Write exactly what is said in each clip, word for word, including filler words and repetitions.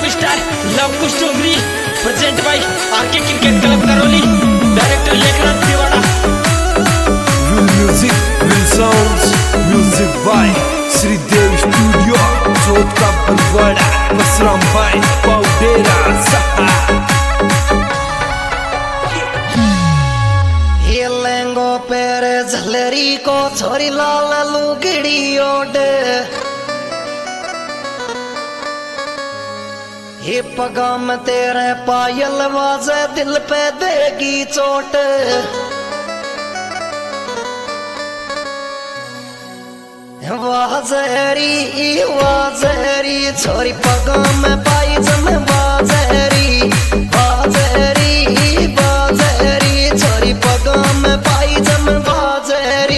Superstar Lav Kush Dongri present by RK cricket club Karauli, director Lekhnath Tiwada. Will music, will sounds, music by Shridev studio, Chauth का बलवाड़ा, मसराम भाई पाउडेरा सहा। ये लहंगो पैर झलरी को छोरी लाल लुगड़ी ओढ़, ये पगाम तेरे पायल वाजे दिल पे देगी चोट। वाजहरी वाजहरी छोरी पगाम पाई जम वाजहरी, वाजहरी वाजहरी छोरी पगाम पाई जम वाजहरी।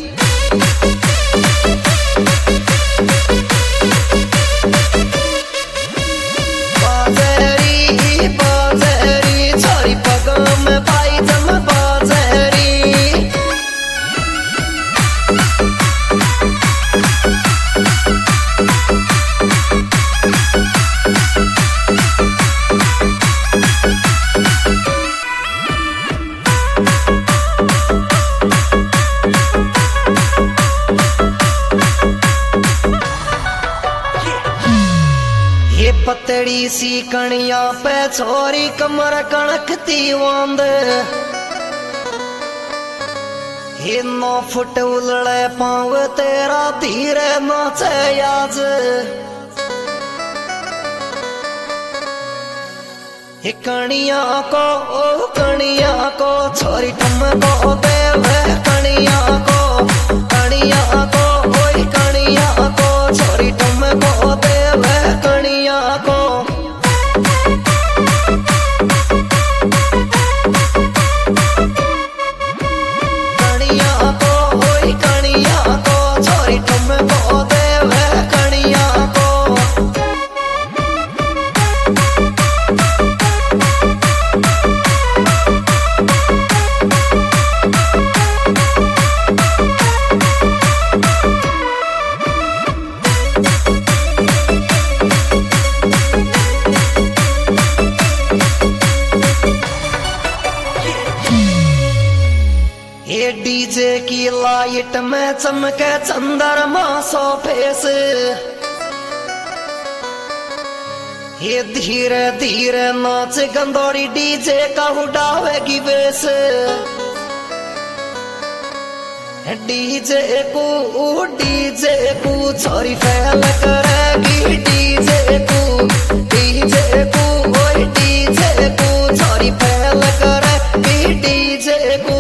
पतड़ी सी कणिया पे छोरी कमर कणकती वांद, ये नौ फुट उलड़े पाँव तेरा धीरे नाचे आज। ये कणिया को ओ कणिया को छोरी टम को देवे कणिया को, कणिया को ओए कणिया को छोरी टम को देवे कणिया को। कणिया को ओए कणिया को छोरी टम को देवे कणिया को। ये डीजे की लाइट में चमके चंद्रमा सो फेस, ये धीरे धीरे नाच गंदोरी डीजे का उड़ावेगी बेस। डीजे को डीजे को छोरी फैल करेगी डीजे को, डीजे को ओए डीजे को छोरी फैल करेगी डीजे को।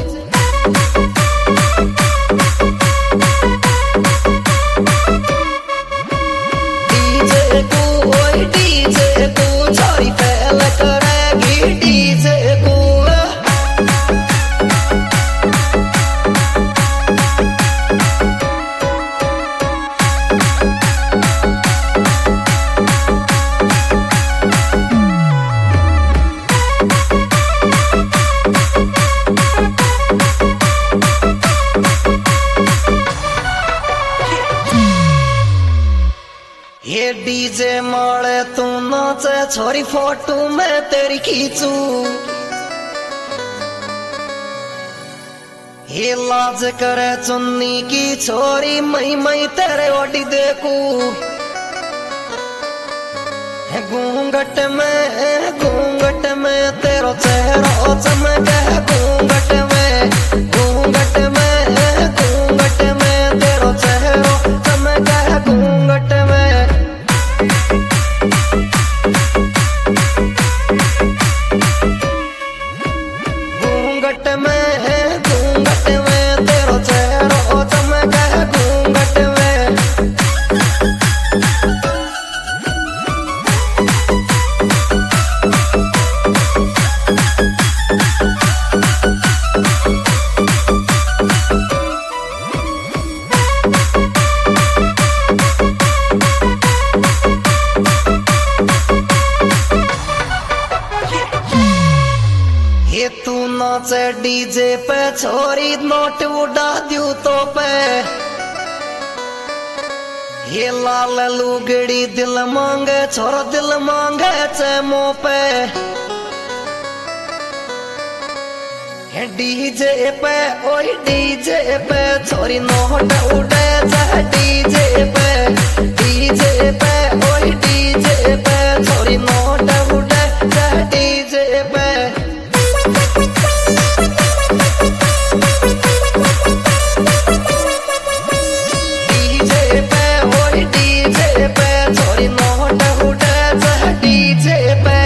ये डीजे मारे तू नाचे छोरी फोटो में तेरी खींचू, ये लाज करे चुन्नी की छोरी मई मई तेरे ओडी देखू। घूंघट में घूंघट में तेरो चेहरा चमके, घूंघट में घूंघट में घूंघट में तेरो चेहरा चमके घूंघट में। घूंघट में घूंघट में तेरो चेहरा चमके घूंघट में। ये तू नाचे डीजे पे छोरी नोट उड़ा दियो तो पे, ये लाल लुगड़ी दिल मांगे छोरा दिल मांगे चैमो पे डीजे पे ओए डीजे पे छोरी नोट उड़े जा डीजे पे डीजे पे ओए डीजे पे छोरी नोट उड़े जा डीजे पे डीजे पे ओए डीजे पे छोरी नोट उड़े जा डीजे पे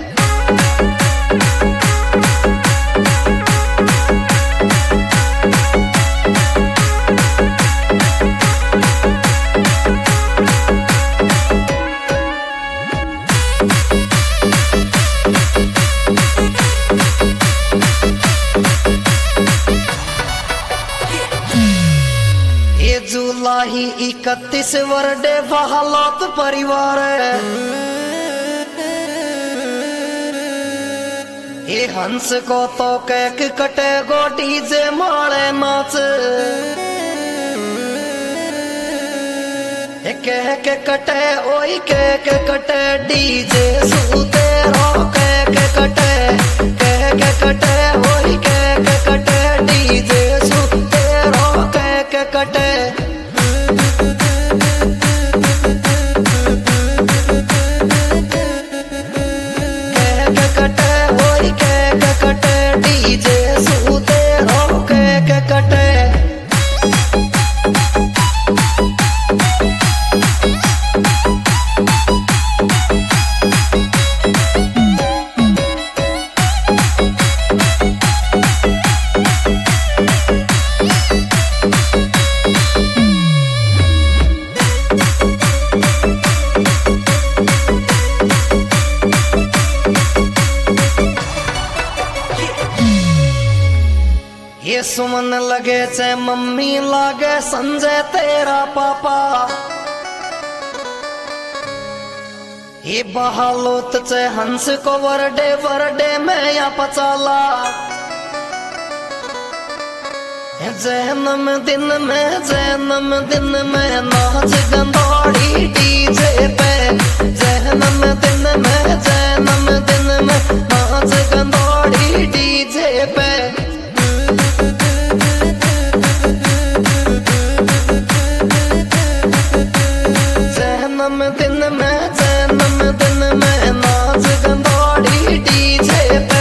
जुलाई इकतीस वर्डे बहालत परिवार ये हंस को तो कैक कटे गो डीजे मारे नाच कह के कटे ओई कह के कटे डीजे सूते रो कह के कटे कह के कटे ओई कह के कटे डीजे सूते रो कह के कटे ये सुमन लगे चे मम्मी लागे संजय तेरा पापा ये बहालोत चे हंस को वरडे वरडे में या पचाला जन्म दिन में जन्म दिन में नाच गंदौड़ी डीजे पे जन्म दिन में जन्म दिन में नाच गंदौड़ी डीजे पे जन्म दिन में जन्म दिन में नाच गंदौड़ी डीजे पे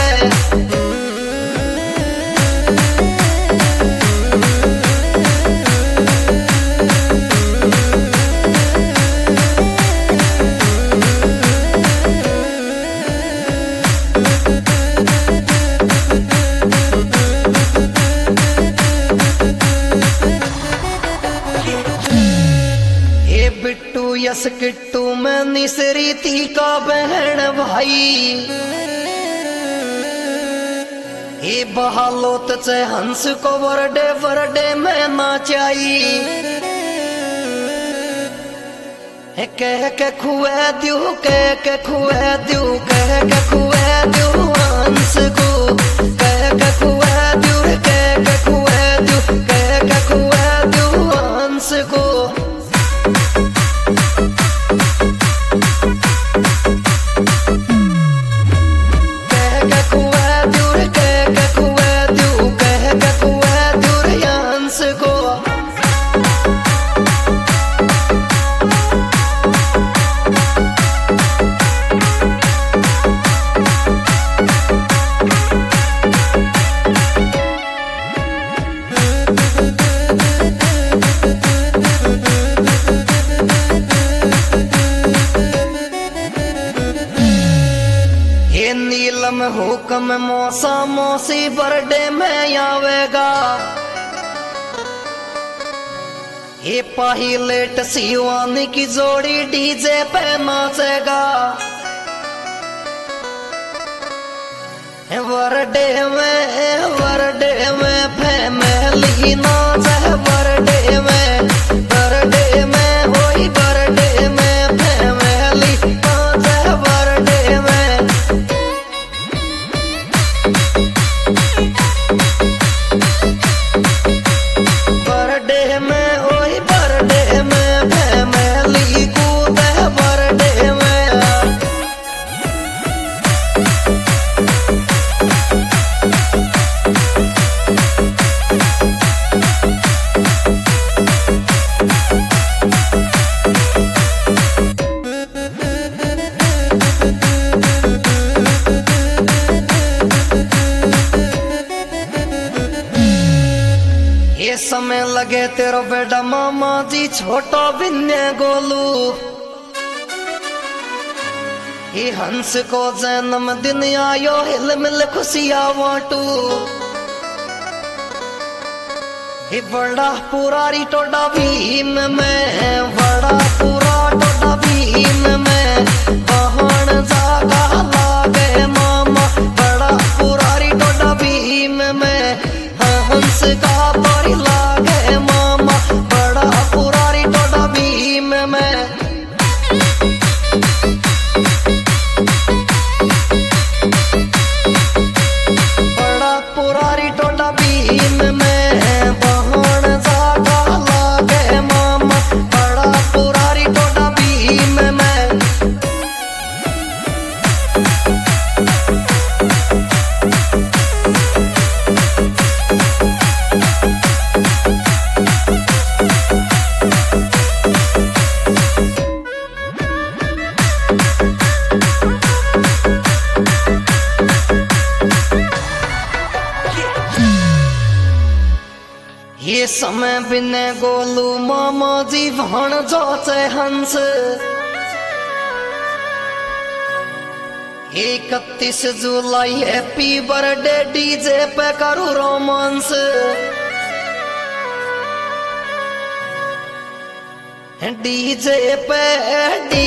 बिट्टू यस किट्टू में निसरी थी का बहन भाई ये बहालोत चे हंस को वरडे वरडे में नाचाई कह के खुए दू कह के खुए दू कह के खुए दू हंस को कह के खुए दू कह के खुए दू कह के खुए दू हंस को नीलम हुक्म मौसा मौसी बर्थडे में आवेगा ये पायलट सिवानी की जोड़ी डीजे पे नाचेगा बर्थडे में बर्थडे में फैमिली नाच बर्थडे में बर्थडे में होई बर्थडे में फैमिली नाच बर्थडे में बर्थडे में ओए बर्थडे में फैमिली समय लगे तेरो बेटा मामा जी छोटो बिन्ने गोलू ये हंस को जन्म दिन आयो हिल मिल खुशियां वाटू ये बड़ा पुरारी टोडा भीम में बड़ा पूरा टोडा भीम में बहन जागा लागे मामा बड़ा पुरारी टोडा भीम में हंस का परी लागे मामा बड़ा पुरारी टोडा भीम में बड़ा पुरारी टोडा भीम में ये समय बिने गोलू मामा जी भण जोचे हंस इकतीस जुलाई हैप्पी बर्थडे डीजे पे करूँ रोमांस डीजे पे डी